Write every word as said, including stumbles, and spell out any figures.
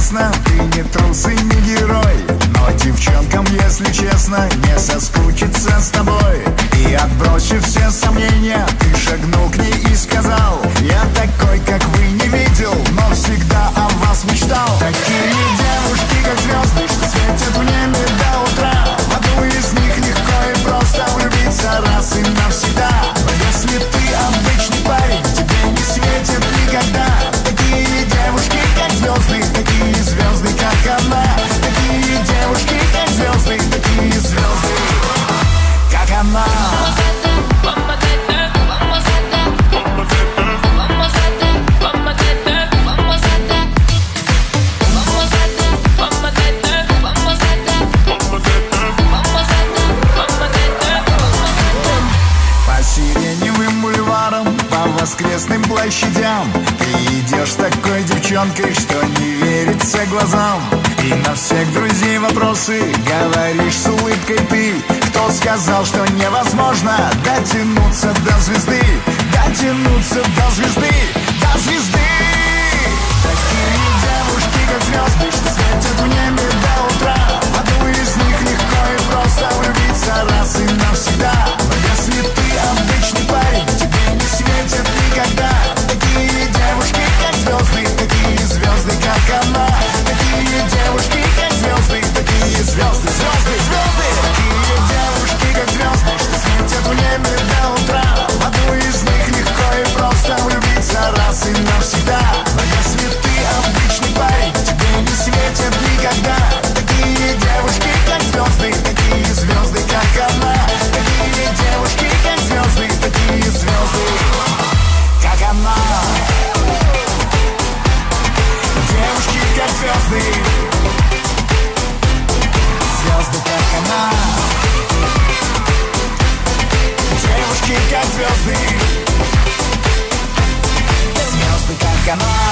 известно, ты не трус и не герой, но девчонкам, если честно, не соскучиться с тобой. И отбросив все сомнения, ты шагнул к ней и сказал: я такой, как вы, не видел, но всегда о вас мечтал. Такие девушки, как звезды, что светят в небе до утра. В одну из них легко и просто влюбиться раз и навсегда. Но если ты обычный парень, тебе не светит никогда. Такие девушки, как звезды, такие звезды, как она. Такие девушки, как звезды, такие звезды, как она. Воскресным площадям ты идешь такой девчонкой, что не верится глазам. И на всех друзей вопросы говоришь с улыбкой ты. Кто сказал, что невозможно дотянуться до звезды, дотянуться до звезды?